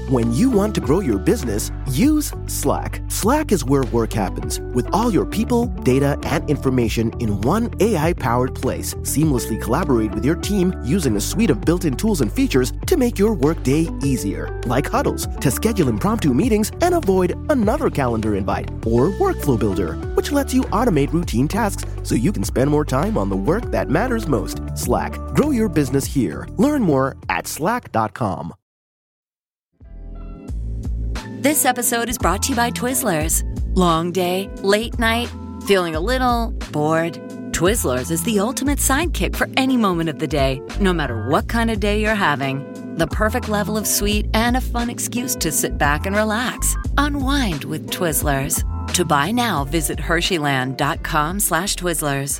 When you want to grow your business, use Slack. Slack is where work happens, with all your people, data, and information in one AI-powered place. Seamlessly collaborate with your team using a suite of built-in tools and features to make your workday easier, like huddles to schedule impromptu meetings and avoid another calendar invite, or Workflow Builder, which lets you automate routine tasks so you can spend more time on the work that matters most. Slack. Grow your business here. Learn more at slack.com. This episode is brought to you by Twizzlers. Long day, late night, feeling a little bored? Twizzlers is the ultimate sidekick for any moment of the day, no matter what kind of day you're having. The perfect level of sweet and a fun excuse to sit back and relax. Unwind with Twizzlers. To buy now, visit Hersheyland.com/Twizzlers.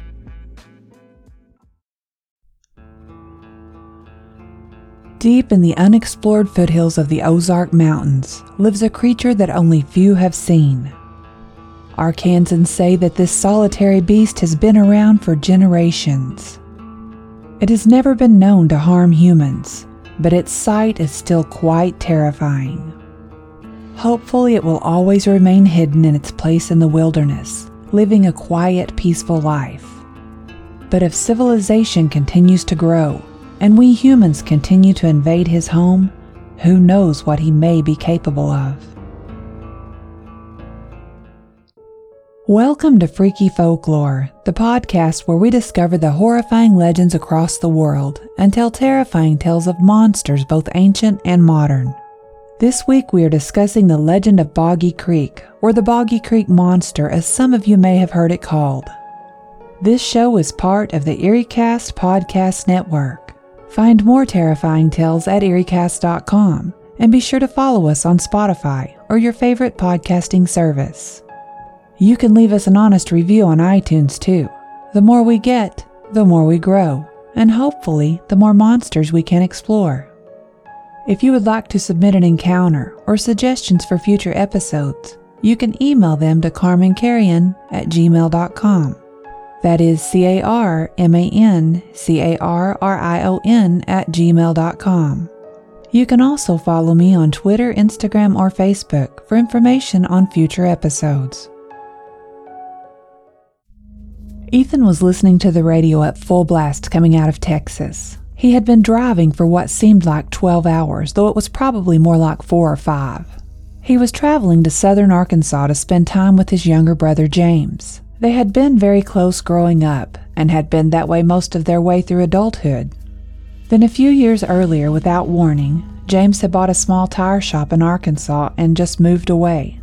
Deep in the unexplored foothills of the Ozark Mountains lives a creature that only few have seen. Arkansans say that this solitary beast has been around for generations. It has never been known to harm humans, but its sight is still quite terrifying. Hopefully it will always remain hidden in its place in the wilderness, living a quiet, peaceful life. But if civilization continues to grow, and we humans continue to invade his home, who knows what he may be capable of. Welcome to Freaky Folklore, the podcast where we discover the horrifying legends across the world and tell terrifying tales of monsters both ancient and modern. This week we are discussing the legend of Boggy Creek, or the Boggy Creek Monster as some of you may have heard it called. This show is part of the EerieCast podcast network. Find more terrifying tales at EerieCast.com and be sure to follow us on Spotify or your favorite podcasting service. You can leave us an honest review on iTunes too. The more we get, the more we grow, and hopefully the more monsters we can explore. If you would like to submit an encounter or suggestions for future episodes, you can email them to carmancarrion@gmail.com. That is carmancarrion@gmail.com. You can also follow me on Twitter, Instagram, or Facebook for information on future episodes. Ethan was listening to the radio at full blast coming out of Texas. He had been driving for what seemed like 12 hours, though it was probably more like 4 or 5. He was traveling to southern Arkansas to spend time with his younger brother James. They had been very close growing up and had been that way most of their way through adulthood. Then a few years earlier, without warning, James had bought a small tire shop in Arkansas and just moved away.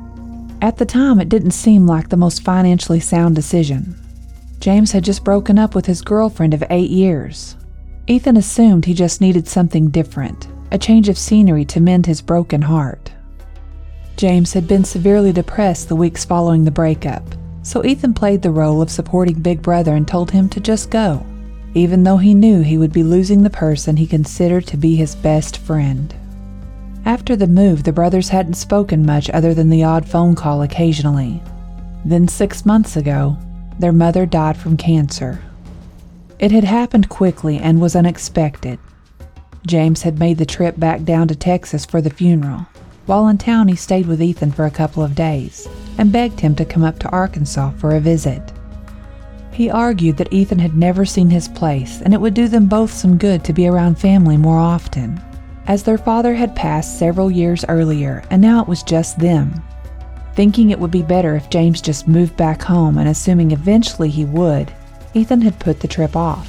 At the time, it didn't seem like the most financially sound decision. James had just broken up with his girlfriend of 8 years. Ethan assumed he just needed something different, a change of scenery to mend his broken heart. James had been severely depressed the weeks following the breakup, so Ethan played the role of supporting Big Brother and told him to just go, even though he knew he would be losing the person he considered to be his best friend. After the move, the brothers hadn't spoken much other than the odd phone call occasionally. Then 6 months ago, their mother died from cancer. It had happened quickly and was unexpected. James had made the trip back down to Texas for the funeral. While in town, he stayed with Ethan for a couple of days and begged him to come up to Arkansas for a visit. He argued that Ethan had never seen his place and it would do them both some good to be around family more often, as their father had passed several years earlier and now it was just them. Thinking it would be better if James just moved back home and assuming eventually he would, Ethan had put the trip off.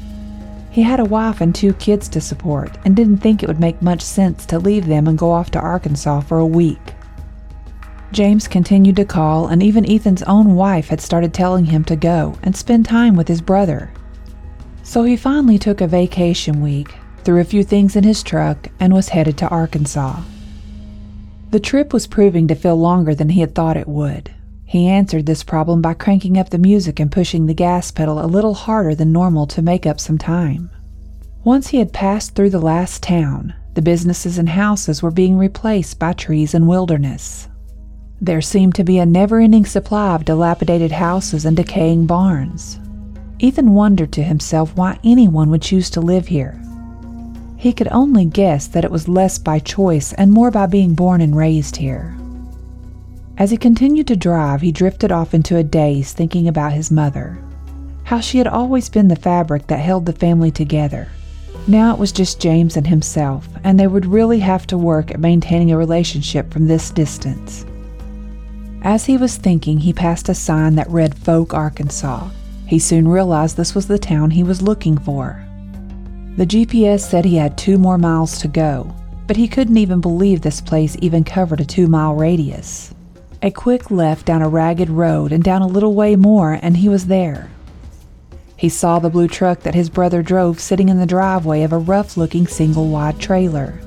He had a wife and 2 kids to support and didn't think it would make much sense to leave them and go off to Arkansas for a week. James continued to call, and even Ethan's own wife had started telling him to go and spend time with his brother. So he finally took a vacation week, threw a few things in his truck, and was headed to Arkansas. The trip was proving to feel longer than he had thought it would. He answered this problem by cranking up the music and pushing the gas pedal a little harder than normal to make up some time. Once he had passed through the last town, the businesses and houses were being replaced by trees and wilderness. There seemed to be a never-ending supply of dilapidated houses and decaying barns. Ethan wondered to himself why anyone would choose to live here. He could only guess that it was less by choice and more by being born and raised here. As he continued to drive, he drifted off into a daze thinking about his mother. How she had always been the fabric that held the family together. Now it was just James and himself, and they would really have to work at maintaining a relationship from this distance. As he was thinking, he passed a sign that read Folk, Arkansas. He soon realized this was the town he was looking for. The GPS said he had 2 more miles to go, but he couldn't even believe this place even covered a 2-mile radius. A quick left down a ragged road and down a little way more, and he was there. He saw the blue truck that his brother drove sitting in the driveway of a rough-looking single-wide trailer.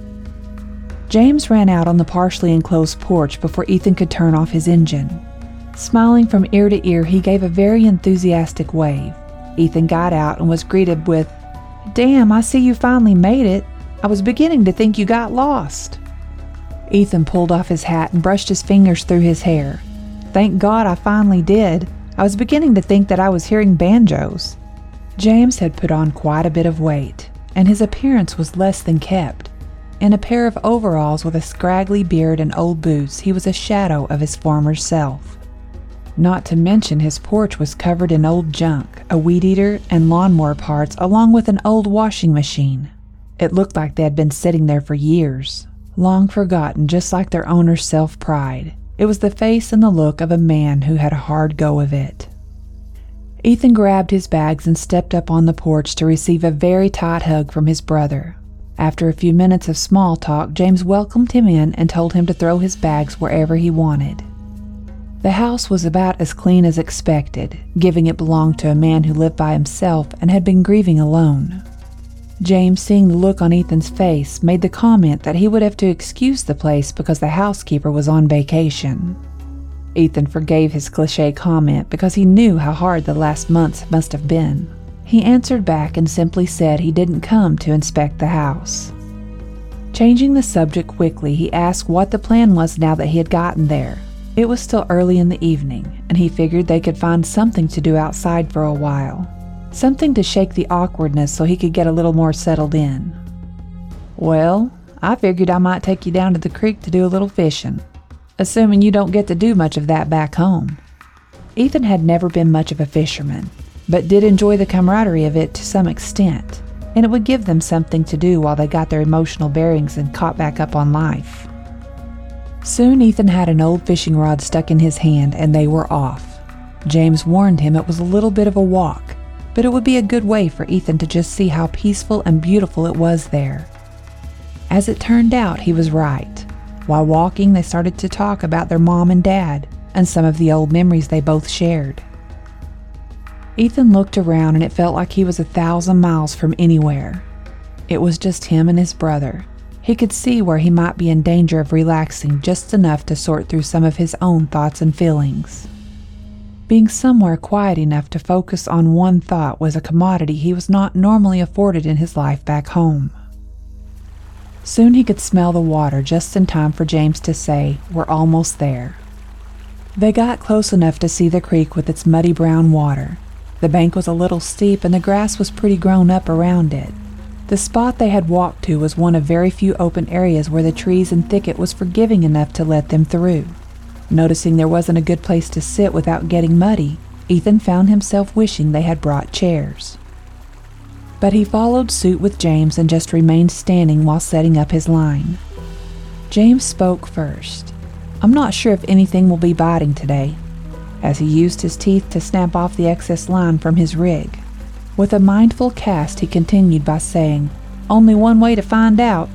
James ran out on the partially enclosed porch before Ethan could turn off his engine. Smiling from ear to ear, he gave a very enthusiastic wave. Ethan got out and was greeted with, "Damn, I see you finally made it. I was beginning to think you got lost." Ethan pulled off his hat and brushed his fingers through his hair. "Thank God I finally did. I was beginning to think that I was hearing banjos." James had put on quite a bit of weight, and his appearance was less than kept. In a pair of overalls with a scraggly beard and old boots, he was a shadow of his former self. Not to mention his porch was covered in old junk, a weed eater, and lawnmower parts, along with an old washing machine. It looked like they had been sitting there for years, long forgotten, just like their owner's self-pride. It was the face and the look of a man who had a hard go of it. Ethan grabbed his bags and stepped up on the porch to receive a very tight hug from his brother. After a few minutes of small talk, James welcomed him in and told him to throw his bags wherever he wanted. The house was about as clean as expected, given it belonged to a man who lived by himself and had been grieving alone. James, seeing the look on Ethan's face, made the comment that he would have to excuse the place because the housekeeper was on vacation. Ethan forgave his cliché comment because he knew how hard the last months must have been. He answered back and simply said he didn't come to inspect the house. Changing the subject quickly, he asked what the plan was now that he had gotten there. It was still early in the evening, and he figured they could find something to do outside for a while. Something to shake the awkwardness so he could get a little more settled in. "Well, I figured I might take you down to the creek to do a little fishing, assuming you don't get to do much of that back home." Ethan had never been much of a fisherman, but did enjoy the camaraderie of it to some extent, and it would give them something to do while they got their emotional bearings and caught back up on life. Soon Ethan had an old fishing rod stuck in his hand, and they were off. James warned him it was a little bit of a walk, but it would be a good way for Ethan to just see how peaceful and beautiful it was there. As it turned out, he was right. While walking, they started to talk about their mom and dad, and some of the old memories they both shared. Ethan looked around, and it felt like he was 1,000 miles from anywhere. It was just him and his brother. He could see where he might be in danger of relaxing just enough to sort through some of his own thoughts and feelings. Being somewhere quiet enough to focus on one thought was a commodity he was not normally afforded in his life back home. Soon he could smell the water just in time for James to say, "We're almost there." They got close enough to see the creek with its muddy brown water. The bank was a little steep and the grass was pretty grown up around it. The spot they had walked to was one of very few open areas where the trees and thicket was forgiving enough to let them through. Noticing there wasn't a good place to sit without getting muddy, Ethan found himself wishing they had brought chairs. But he followed suit with James and just remained standing while setting up his line. James spoke first. "I'm not sure if anything will be biting today," as he used his teeth to snap off the excess line from his rig. With a mindful cast, he continued by saying, "Only one way to find out."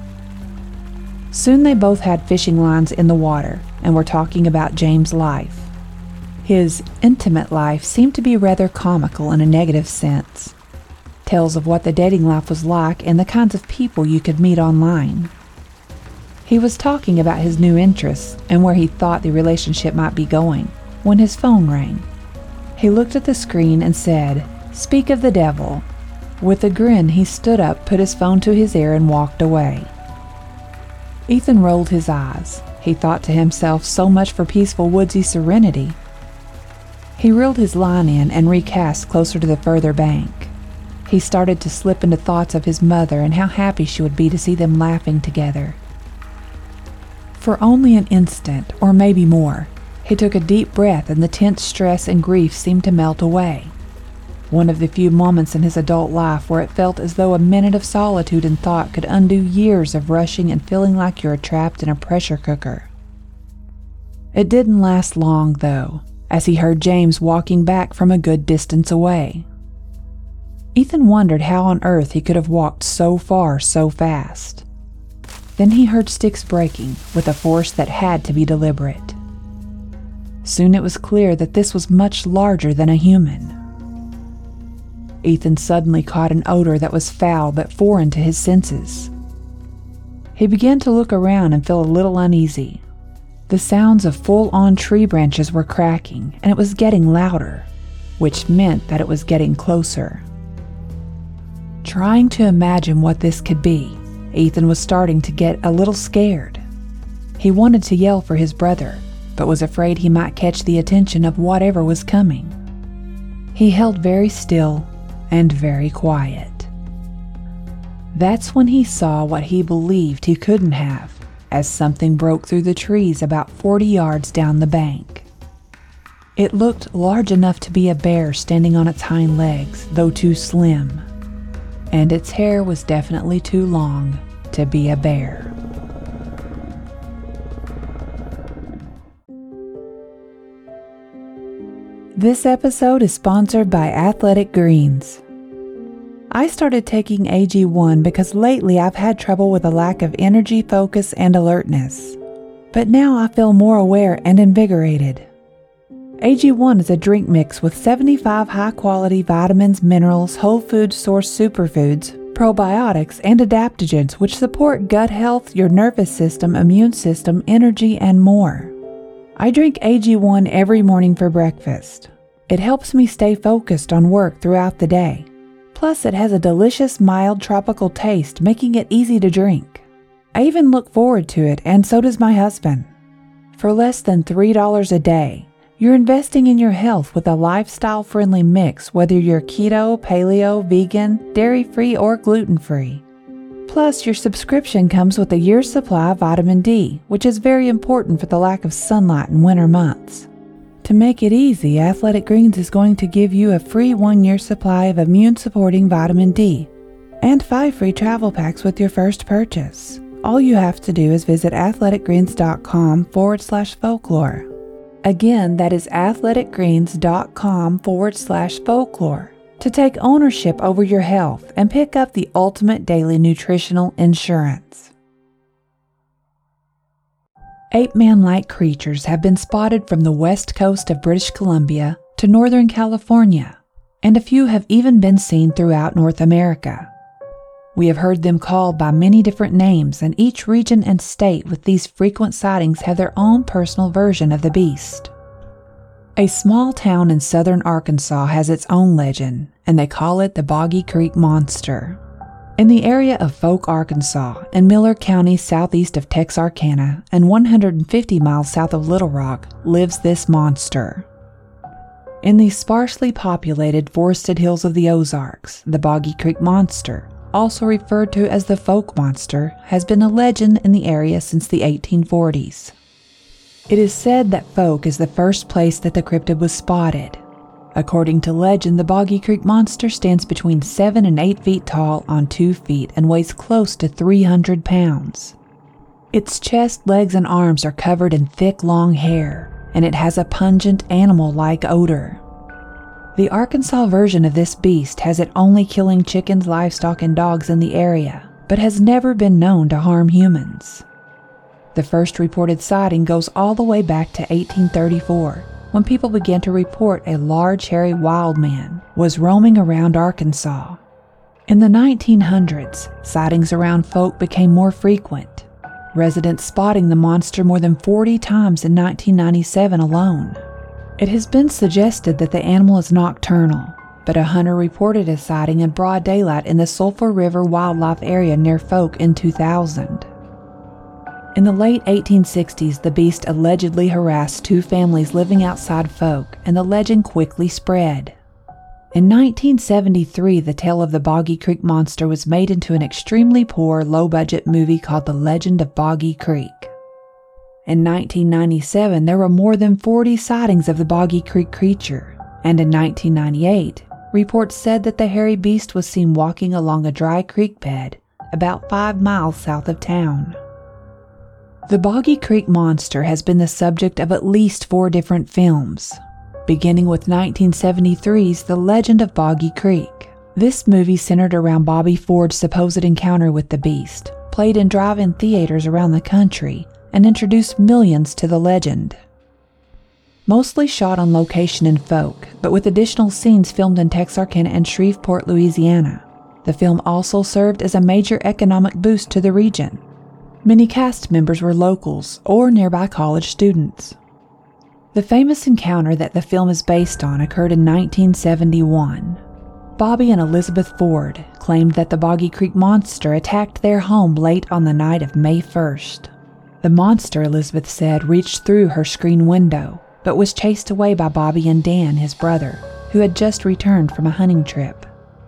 Soon they both had fishing lines in the water and were talking about James' life. His intimate life seemed to be rather comical in a negative sense. Tales of what the dating life was like and the kinds of people you could meet online. He was talking about his new interests and where he thought the relationship might be going when his phone rang. He looked at the screen and said, "Speak of the devil." With a grin, he stood up, put his phone to his ear, and walked away. Ethan rolled his eyes. He thought to himself, so much for peaceful woodsy serenity. He reeled his line in and recast closer to the further bank. He started to slip into thoughts of his mother and how happy she would be to see them laughing together. For only an instant, or maybe more, he took a deep breath and the tense stress and grief seemed to melt away. One of the few moments in his adult life where it felt as though a minute of solitude and thought could undo years of rushing and feeling like you're trapped in a pressure cooker. It didn't last long, though, as he heard James walking back from a good distance away. Ethan wondered how on earth he could have walked so far so fast. Then he heard sticks breaking with a force that had to be deliberate. Soon it was clear that this was much larger than a human. Ethan suddenly caught an odor that was foul but foreign to his senses. He began to look around and feel a little uneasy. The sounds of full-on tree branches were cracking, and it was getting louder, which meant that it was getting closer. Trying to imagine what this could be, Ethan was starting to get a little scared. He wanted to yell for his brother, but was afraid he might catch the attention of whatever was coming. He held very still and very quiet. That's when he saw what he believed he couldn't have, as something broke through the trees about 40 yards down the bank. It looked large enough to be a bear standing on its hind legs, though too slim. And its hair was definitely too long to be a bear. This episode is sponsored by Athletic Greens. I started taking AG1 because lately I've had trouble with a lack of energy, focus, and alertness. But now I feel more aware and invigorated. AG1 is a drink mix with 75 high-quality vitamins, minerals, whole food source superfoods, probiotics, and adaptogens which support gut health, your nervous system, immune system, energy, and more. I drink AG1 every morning for breakfast. It helps me stay focused on work throughout the day. Plus, it has a delicious, mild tropical taste, making it easy to drink. I even look forward to it, and so does my husband. For less than $3 a day, you're investing in your health with a lifestyle-friendly mix, whether you're keto, paleo, vegan, dairy-free, or gluten-free. Plus, your subscription comes with a year's supply of vitamin D, which is very important for the lack of sunlight in winter months. To make it easy, Athletic Greens is going to give you a free 1-year supply of immune-supporting vitamin D and 5 free travel packs with your first purchase. All you have to do is visit athleticgreens.com/folklore. Again, that is athleticgreens.com/folklore to take ownership over your health and pick up the ultimate daily nutritional insurance. Ape-man-like creatures have been spotted from the west coast of British Columbia to northern California, and a few have even been seen throughout North America. We have heard them called by many different names, and each region and state with these frequent sightings have their own personal version of the beast. A small town in southern Arkansas has its own legend, and they call it the Boggy Creek Monster. In the area of Folk, Arkansas, in Miller County southeast of Texarkana and 150 miles south of Little Rock, lives this monster. In the sparsely populated forested hills of the Ozarks, the Boggy Creek Monster, also referred to as the Folk Monster, has been a legend in the area since the 1840s. It is said that Folk is the first place that the cryptid was spotted. According to legend, the Boggy Creek Monster stands between 7 and 8 feet tall on 2 feet and weighs close to 300 pounds. Its chest, legs, and arms are covered in thick, long hair, and it has a pungent, animal-like odor. The Arkansas version of this beast has it only killing chickens, livestock, and dogs in the area, but has never been known to harm humans. The first reported sighting goes all the way back to 1834, when people began to report a large, hairy wild man was roaming around Arkansas. In the 1900s, sightings around Folk became more frequent, residents spotting the monster more than 40 times in 1997 alone. It has been suggested that the animal is nocturnal, but a hunter reported a sighting in broad daylight in the Sulphur River Wildlife Area near Folk in 2000. In the late 1860s, the beast allegedly harassed 2 families living outside Folk, and the legend quickly spread. In 1973, the tale of the Boggy Creek Monster was made into an extremely poor, low-budget movie called The Legend of Boggy Creek. In 1997, there were more than 40 sightings of the Boggy Creek creature, and in 1998, reports said that the hairy beast was seen walking along a dry creek bed about 5 miles south of town. The Boggy Creek Monster has been the subject of at least 4 different films, beginning with 1973's The Legend of Boggy Creek. This movie centered around Bobby Ford's supposed encounter with the beast, played in drive-in theaters around the country, and introduced millions to the legend. Mostly shot on location in Folk, but with additional scenes filmed in Texarkana and Shreveport, Louisiana. The film also served as a major economic boost to the region. Many cast members were locals or nearby college students. The famous encounter that the film is based on occurred in 1971. Bobby and Elizabeth Ford claimed that the Boggy Creek Monster attacked their home late on the night of May 1st. The monster, Elizabeth said, reached through her screen window, but was chased away by Bobby and Dan, his brother, who had just returned from a hunting trip.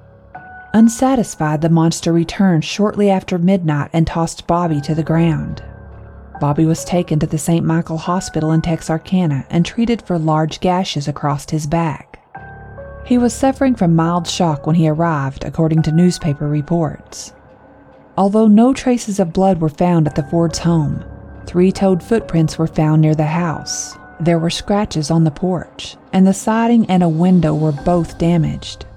Unsatisfied, the monster returned shortly after midnight and tossed Bobby to the ground. Bobby was taken to the St. Michael Hospital in Texarkana and treated for large gashes across his back. He was suffering from mild shock when he arrived, according to newspaper reports. Although no traces of blood were found at the Fords' home, 3-toed footprints were found near the house. There were scratches on the porch, and the siding and a window were both damaged.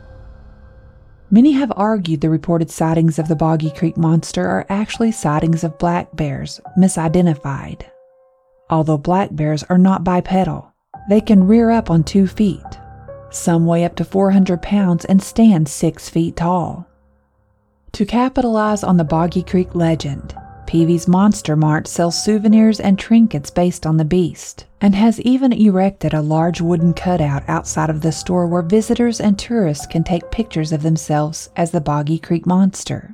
Many have argued the reported sightings of the Boggy Creek Monster are actually sightings of black bears, misidentified. Although black bears are not bipedal, they can rear up on 2 feet. Some weigh up to 400 pounds and stand 6 feet tall. To capitalize on the Boggy Creek legend, Peavy's Monster Mart sells souvenirs and trinkets based on the beast, and has even erected a large wooden cutout outside of the store where visitors and tourists can take pictures of themselves as the Boggy Creek Monster.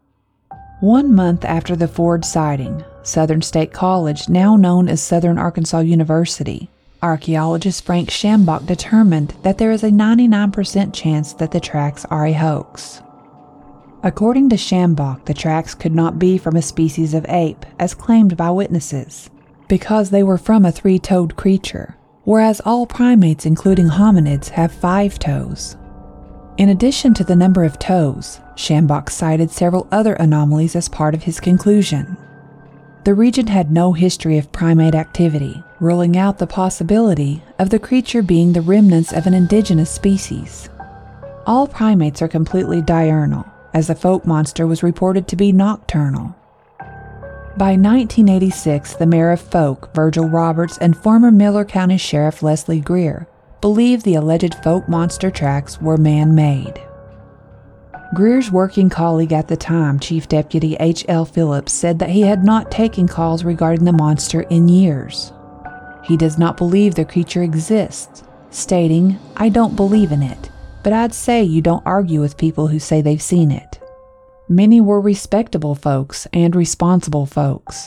1 month after the Ford sighting, Southern State College, now known as Southern Arkansas University, archaeologist Frank Schambach determined that there is a 99% chance that the tracks are a hoax. According to Schambach, the tracks could not be from a species of ape, as claimed by witnesses, because they were from a 3-toed creature, whereas all primates, including hominids, have 5 toes. In addition to the number of toes, Schambach cited several other anomalies as part of his conclusion. The region had no history of primate activity, ruling out the possibility of the creature being the remnants of an indigenous species. All primates are completely diurnal, as the Folk Monster was reported to be nocturnal. By 1986, the mayor of Folk, Virgil Roberts, and former Miller County Sheriff Leslie Greer believed the alleged Folk Monster tracks were man-made. Greer's working colleague at the time, Chief Deputy H.L. Phillips, said that he had not taken calls regarding the monster in years. He does not believe the creature exists, stating, "I don't believe in it, but I'd say you don't argue with people who say they've seen it." Many were respectable folks and responsible folks.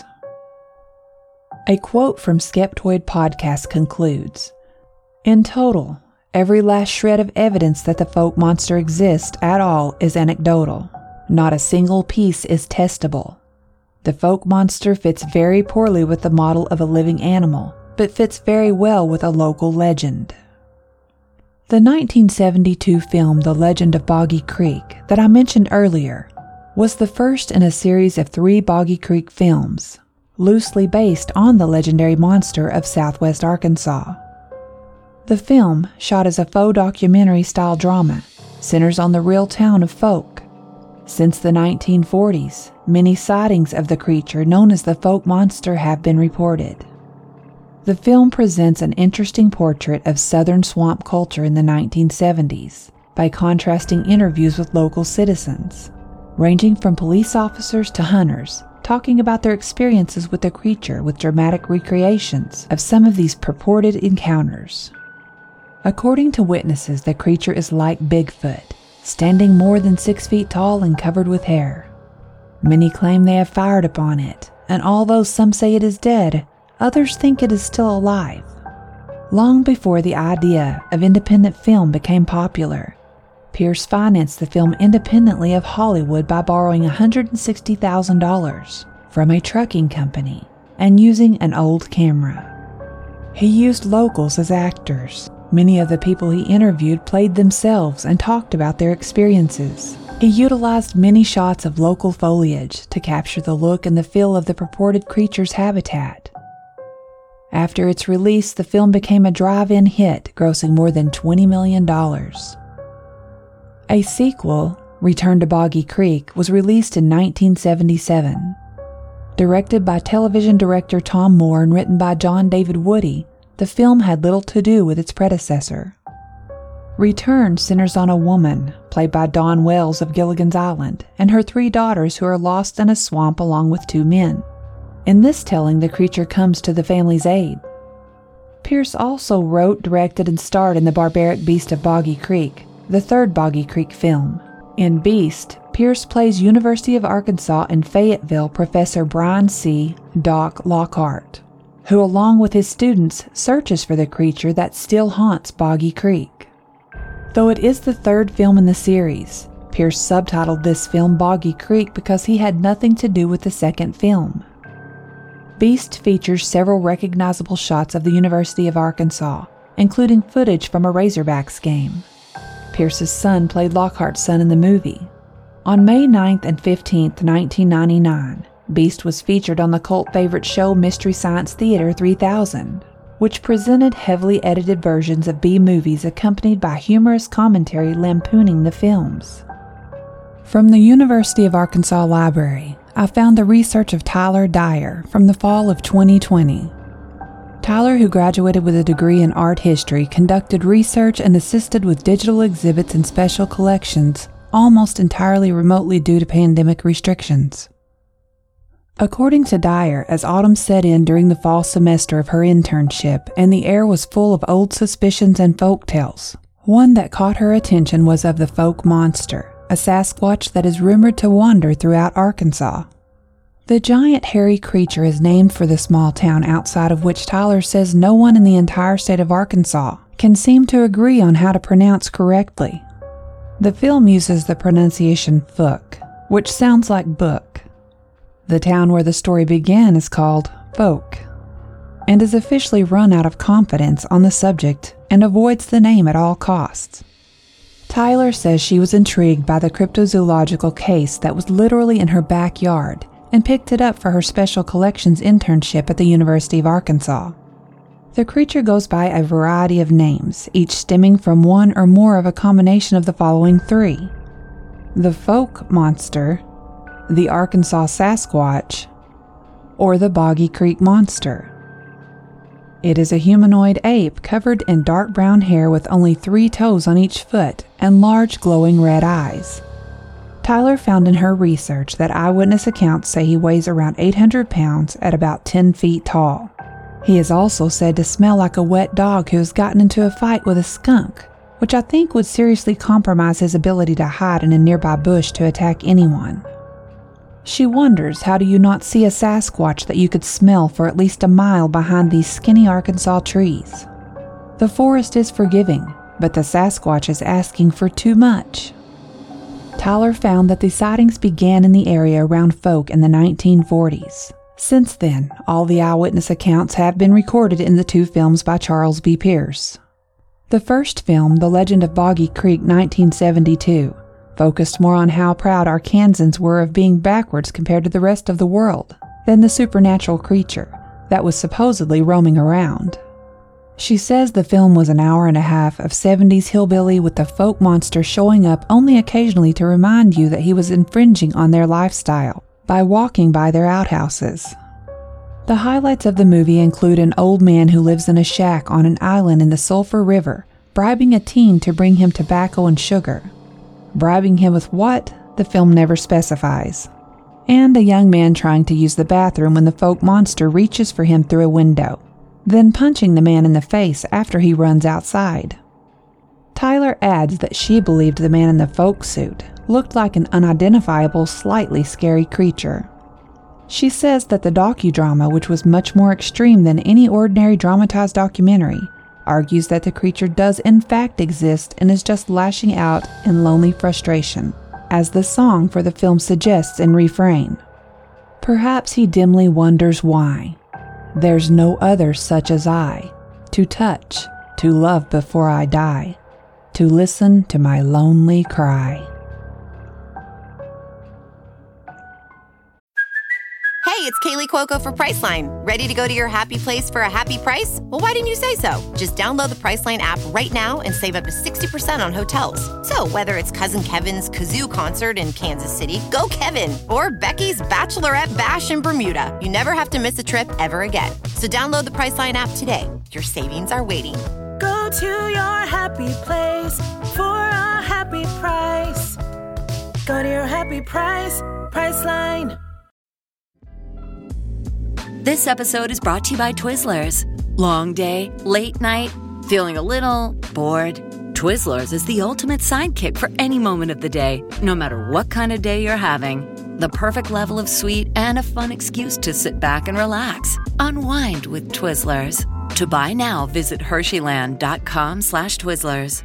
A quote from Skeptoid Podcast concludes, "In total, every last shred of evidence that the Folk Monster exists at all is anecdotal. Not a single piece is testable. The Folk Monster fits very poorly with the model of a living animal, but fits very well with a local legend." The 1972 film The Legend of Boggy Creek that I mentioned earlier was the first in a series of 3 Boggy Creek films, loosely based on the legendary monster of southwest Arkansas. The film, shot as a faux documentary-style drama, centers on the real town of Folk. Since the 1940s, many sightings of the creature known as the Folk Monster have been reported. The film presents an interesting portrait of Southern swamp culture in the 1970s by contrasting interviews with local citizens, ranging from police officers to hunters, talking about their experiences with the creature with dramatic recreations of some of these purported encounters. According to witnesses, the creature is like Bigfoot, standing more than 6 feet tall and covered with hair. Many claim they have fired upon it, and although some say it is dead, others think it is still alive. Long before the idea of independent film became popular, Pierce financed the film independently of Hollywood by borrowing $160,000 from a trucking company and using an old camera. He used locals as actors. Many of the people he interviewed played themselves and talked about their experiences. He utilized many shots of local foliage to capture the look and the feel of the purported creature's habitat. After its release, the film became a drive-in hit, grossing more than $20 million. A sequel, Return to Boggy Creek, was released in 1977. Directed by television director Tom Moore and written by John David Woody, the film had little to do with its predecessor. Return centers on a woman, played by Dawn Wells of Gilligan's Island, and her 3 daughters who are lost in a swamp along with 2 men. In this telling, the creature comes to the family's aid. Pierce also wrote, directed, and starred in The Barbaric Beast of Boggy Creek, the 3rd Boggy Creek film. In Beast, Pierce plays University of Arkansas in Fayetteville Professor Brian C. Doc Lockhart, who along with his students searches for the creature that still haunts Boggy Creek. Though it is the 3rd film in the series, Pierce subtitled this film Boggy Creek because he had nothing to do with the 2nd film. Beast features several recognizable shots of the University of Arkansas, including footage from a Razorbacks game. Pierce's son played Lockhart's son in the movie. On May 9th and 15th, 1999, Beast was featured on the cult favorite show Mystery Science Theater 3000, which presented heavily edited versions of B-movies accompanied by humorous commentary lampooning the films. From the University of Arkansas Library, I found the research of Tyler Dyer from the fall of 2020. Tyler, who graduated with a degree in art history, conducted research and assisted with digital exhibits and special collections, almost entirely remotely due to pandemic restrictions. According to Dyer, as autumn set in during the fall semester of her internship and the air was full of old suspicions and folk tales, one that caught her attention was of the folk monster, a Sasquatch that is rumored to wander throughout Arkansas. The giant hairy creature is named for the small town outside of which Tyler says no one in the entire state of Arkansas can seem to agree on how to pronounce correctly. The film uses the pronunciation Fook, which sounds like book. The town where the story began is called Folk, and is officially run out of confidence on the subject and avoids the name at all costs. Tyler says she was intrigued by the cryptozoological case that was literally in her backyard and picked it up for her special collections internship at the University of Arkansas. The creature goes by a variety of names, each stemming from one or more of a combination of the following 3: the Folk Monster, the Arkansas Sasquatch, or the Boggy Creek Monster. It is a humanoid ape covered in dark brown hair with only 3 toes on each foot and large glowing red eyes. Tyler found in her research that eyewitness accounts say he weighs around 800 pounds at about 10 feet tall. He is also said to smell like a wet dog who has gotten into a fight with a skunk, which I think would seriously compromise his ability to hide in a nearby bush to attack anyone. She wonders, how do you not see a Sasquatch that you could smell for at least a mile behind these skinny Arkansas trees? The forest is forgiving, but the Sasquatch is asking for too much. Tyler found that the sightings began in the area around Folk in the 1940s. Since then, all the eyewitness accounts have been recorded in the 2 films by Charles B. Pierce. The first film, The Legend of Boggy Creek 1972, focused more on how proud Arkansans were of being backwards compared to the rest of the world than the supernatural creature that was supposedly roaming around. She says the film was an hour and a half of 70s hillbilly with the folk monster showing up only occasionally to remind you that he was infringing on their lifestyle by walking by their outhouses. The highlights of the movie include an old man who lives in a shack on an island in the Sulphur River, bribing a teen to bring him tobacco and sugar. Bribing him with what? The film never specifies. And a young man trying to use the bathroom when the folk monster reaches for him through a window, then punching the man in the face after he runs outside. Tyler adds that she believed the man in the folk suit looked like an unidentifiable, slightly scary creature. She says that the docudrama, which was much more extreme than any ordinary dramatized documentary, argues that the creature does in fact exist and is just lashing out in lonely frustration, as the song for the film suggests in refrain. Perhaps he dimly wonders why. There's no other such as I, to touch, to love before I die, to listen to my lonely cry. Hey, it's Kaylee Cuoco for Priceline. Ready to go to your happy place for a happy price? Well, why didn't you say so? Just download the Priceline app right now and save up to 60% on hotels. So whether it's Cousin Kevin's Kazoo Concert in Kansas City, go Kevin, or Becky's Bachelorette Bash in Bermuda, you never have to miss a trip ever again. So download the Priceline app today. Your savings are waiting. Go to your happy place for a happy price. Go to your happy price, Priceline. This episode is brought to you by Twizzlers. Long day, late night, feeling a little bored? Twizzlers is the ultimate sidekick for any moment of the day, no matter what kind of day you're having. The perfect level of sweet and a fun excuse to sit back and relax. Unwind with Twizzlers. To buy now, visit Hersheyland.com/Twizzlers.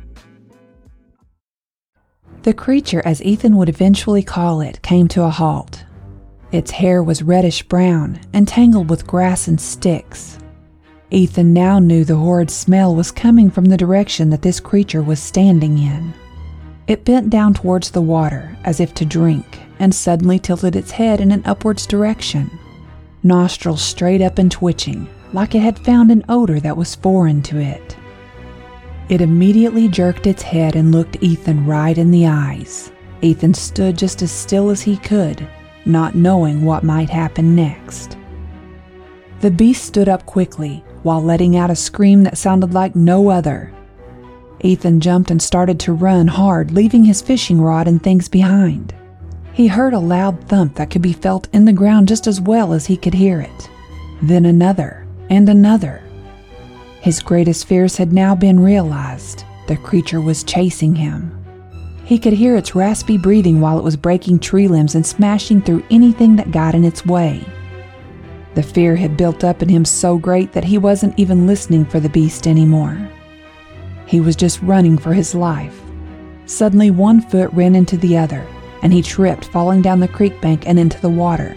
The creature, as Ethan would eventually call it, came to a halt. Its hair was reddish-brown and tangled with grass and sticks. Ethan now knew the horrid smell was coming from the direction that this creature was standing in. It bent down towards the water as if to drink and suddenly tilted its head in an upwards direction, nostrils straight up and twitching, like it had found an odor that was foreign to it. It immediately jerked its head and looked Ethan right in the eyes. Ethan stood just as still as he could, not knowing what might happen next. The beast stood up quickly, while letting out a scream that sounded like no other. Ethan jumped and started to run hard, leaving his fishing rod and things behind. He heard a loud thump that could be felt in the ground just as well as he could hear it. Then another, and another. His greatest fears had now been realized. The creature was chasing him. He could hear its raspy breathing while it was breaking tree limbs and smashing through anything that got in its way. The fear had built up in him so great that he wasn't even listening for the beast anymore. He was just running for his life. Suddenly, one foot ran into the other, and he tripped, falling down the creek bank and into the water.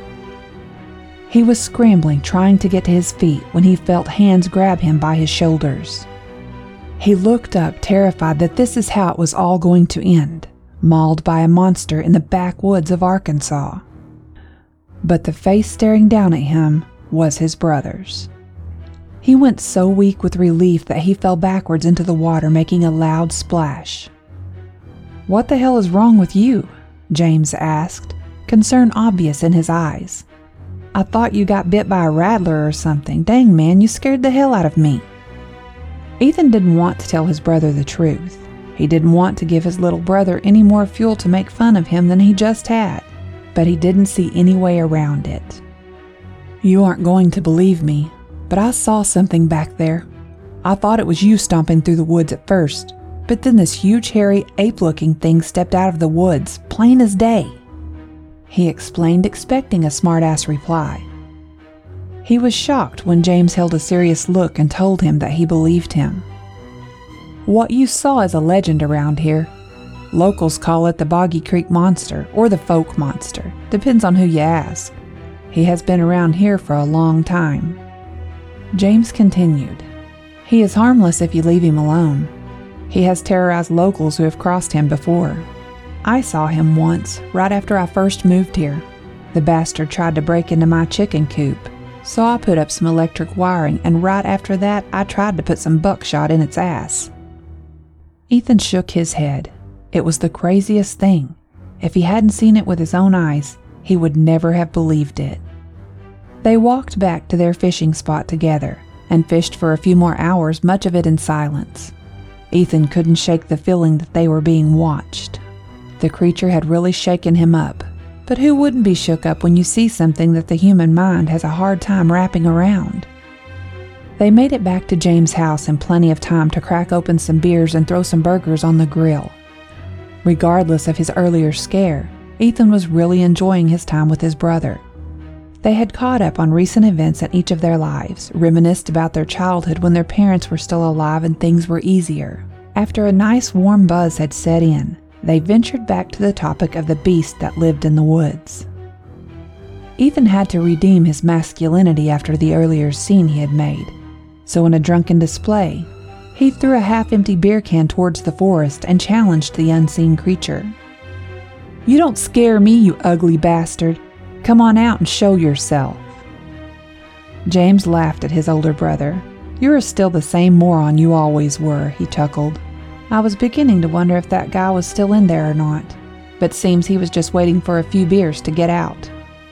He was scrambling, trying to get to his feet, when he felt hands grab him by his shoulders. He looked up, terrified that this is how it was all going to end, mauled by a monster in the backwoods of Arkansas. But the face staring down at him was his brother's. He went so weak with relief that he fell backwards into the water, making a loud splash. "What the hell is wrong with you?" James asked, concern obvious in his eyes. "I thought you got bit by a rattler or something. Dang, man, you scared the hell out of me." Ethan didn't want to tell his brother the truth. He didn't want to give his little brother any more fuel to make fun of him than he just had, but he didn't see any way around it. "You aren't going to believe me, but I saw something back there. I thought it was you stomping through the woods at first, but then this huge, hairy, ape-looking thing stepped out of the woods, plain as day," he explained, expecting a smart-ass reply. He was shocked when James held a serious look and told him that he believed him. "What you saw is a legend around here. Locals call it the Boggy Creek Monster or the Folk Monster, depends on who you ask. He has been around here for a long time." James continued, "He is harmless if you leave him alone. He has terrorized locals who have crossed him before. I saw him once, right after I first moved here. The bastard tried to break into my chicken coop. So I put up some electric wiring, and right after that, I tried to put some buckshot in its ass." Ethan shook his head. It was the craziest thing. If he hadn't seen it with his own eyes, he would never have believed it. They walked back to their fishing spot together and fished for a few more hours, much of it in silence. Ethan couldn't shake the feeling that they were being watched. The creature had really shaken him up. But who wouldn't be shook up when you see something that the human mind has a hard time wrapping around? They made it back to James' house in plenty of time to crack open some beers and throw some burgers on the grill. Regardless of his earlier scare, Ethan was really enjoying his time with his brother. They had caught up on recent events in each of their lives, reminisced about their childhood when their parents were still alive and things were easier. After a nice warm buzz had set in, they ventured back to the topic of the beast that lived in the woods. Ethan had to redeem his masculinity after the earlier scene he had made, so in a drunken display, he threw a half-empty beer can towards the forest and challenged the unseen creature. "You don't scare me, you ugly bastard. Come on out and show yourself." James laughed at his older brother. "You're still the same moron you always were," he chuckled. "I was beginning to wonder if that guy was still in there or not, but seems he was just waiting for a few beers to get out."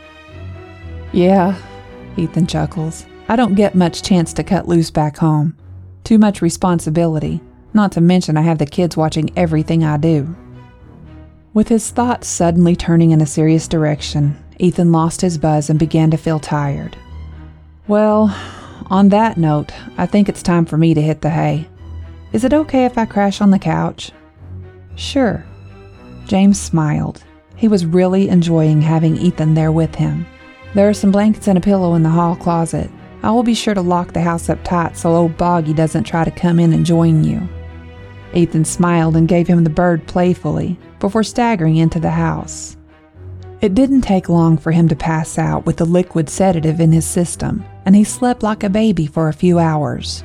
"Yeah," Ethan chuckles. "I don't get much chance to cut loose back home. Too much responsibility, not to mention I have the kids watching everything I do." With his thoughts suddenly turning in a serious direction, Ethan lost his buzz and began to feel tired. "Well, on that note, I think it's time for me to hit the hay. Is it okay if I crash on the couch?" "Sure." James smiled. He was really enjoying having Ethan there with him. "There are some blankets and a pillow in the hall closet. I will be sure to lock the house up tight so old Boggy doesn't try to come in and join you." Ethan smiled and gave him the bird playfully before staggering into the house. It didn't take long for him to pass out with the liquid sedative in his system, and he slept like a baby for a few hours.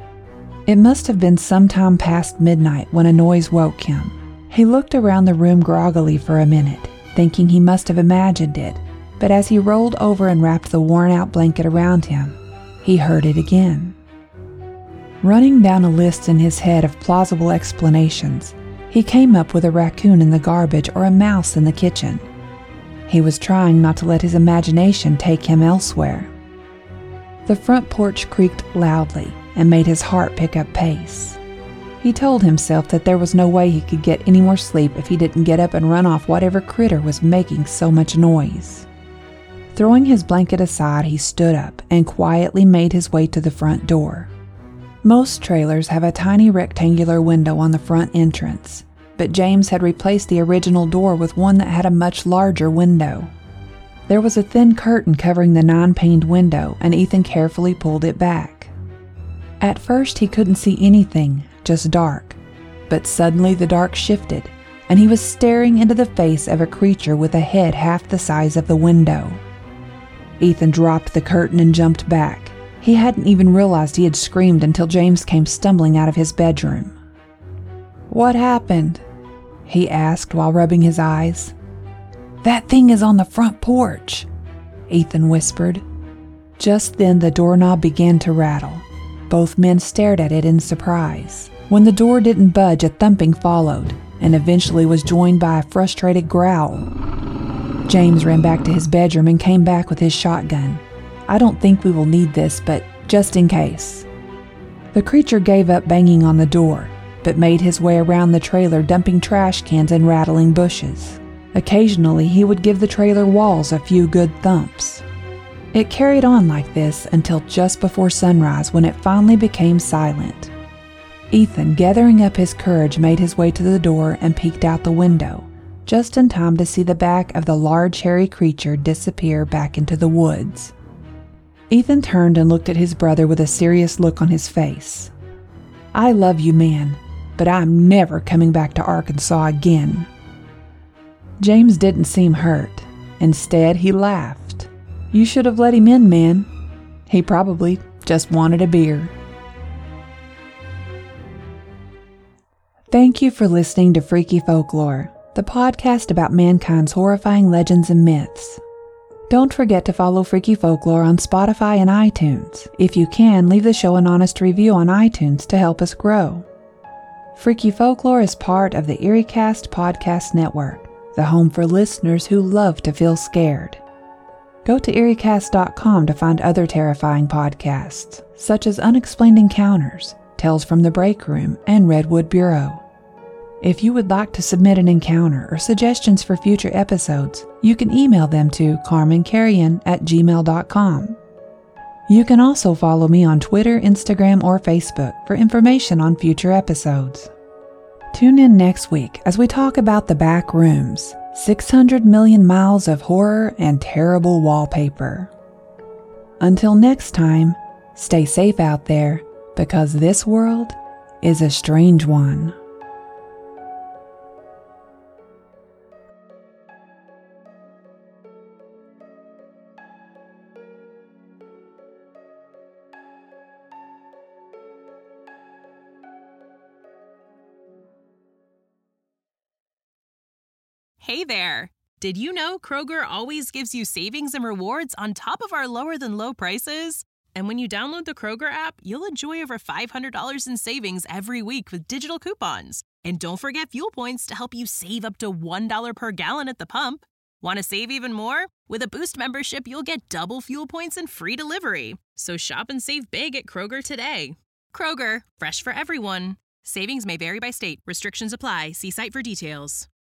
It must have been sometime past midnight when a noise woke him. He looked around the room groggily for a minute, thinking he must have imagined it, but as he rolled over and wrapped the worn-out blanket around him, he heard it again. Running down a list in his head of plausible explanations, he came up with a raccoon in the garbage or a mouse in the kitchen. He was trying not to let his imagination take him elsewhere. The front porch creaked loudly and made his heart pick up pace. He told himself that there was no way he could get any more sleep if he didn't get up and run off whatever critter was making so much noise. Throwing his blanket aside, he stood up and quietly made his way to the front door. Most trailers have a tiny rectangular window on the front entrance, but James had replaced the original door with one that had a much larger window. There was a thin curtain covering the 9-paned window, and Ethan carefully pulled it back. At first he couldn't see anything, just dark, but suddenly the dark shifted, and he was staring into the face of a creature with a head half the size of the window. Ethan dropped the curtain and jumped back. He hadn't even realized he had screamed until James came stumbling out of his bedroom. "What happened?" he asked while rubbing his eyes. "That thing is on the front porch," Ethan whispered. Just then the doorknob began to rattle. Both men stared at it in surprise. When the door didn't budge, a thumping followed, and eventually was joined by a frustrated growl. James ran back to his bedroom and came back with his shotgun. "I don't think we will need this, but just in case." The creature gave up banging on the door, but made his way around the trailer, dumping trash cans and rattling bushes. Occasionally, he would give the trailer walls a few good thumps. It carried on like this until just before sunrise, when it finally became silent. Ethan, gathering up his courage, made his way to the door and peeked out the window, just in time to see the back of the large hairy creature disappear back into the woods. Ethan turned and looked at his brother with a serious look on his face. "I love you, man, but I'm never coming back to Arkansas again." James didn't seem hurt. Instead, he laughed. "You should have let him in, man. He probably just wanted a beer." Thank you for listening to Freaky Folklore, the podcast about mankind's horrifying legends and myths. Don't forget to follow Freaky Folklore on Spotify and iTunes. If you can, leave the show an honest review on iTunes to help us grow. Freaky Folklore is part of the EerieCast podcast network, the home for listeners who love to feel scared. Go to EerieCast.com to find other terrifying podcasts, such as Unexplained Encounters, Tales from the Break Room, and Redwood Bureau. If you would like to submit an encounter or suggestions for future episodes, you can email them to carmencarrion@gmail.com. You can also follow me on Twitter, Instagram, or Facebook for information on future episodes. Tune in next week as we talk about the back rooms, 600 million miles of horror and terrible wallpaper. Until next time, stay safe out there because this world is a strange one. Hey there! Did you know Kroger always gives you savings and rewards on top of our lower-than-low prices? And when you download the Kroger app, you'll enjoy over $500 in savings every week with digital coupons. And don't forget fuel points to help you save up to $1 per gallon at the pump. Want to save even more? With a Boost membership, you'll get double fuel points and free delivery. So shop and save big at Kroger today. Kroger, fresh for everyone. Savings may vary by state. Restrictions apply. See site for details.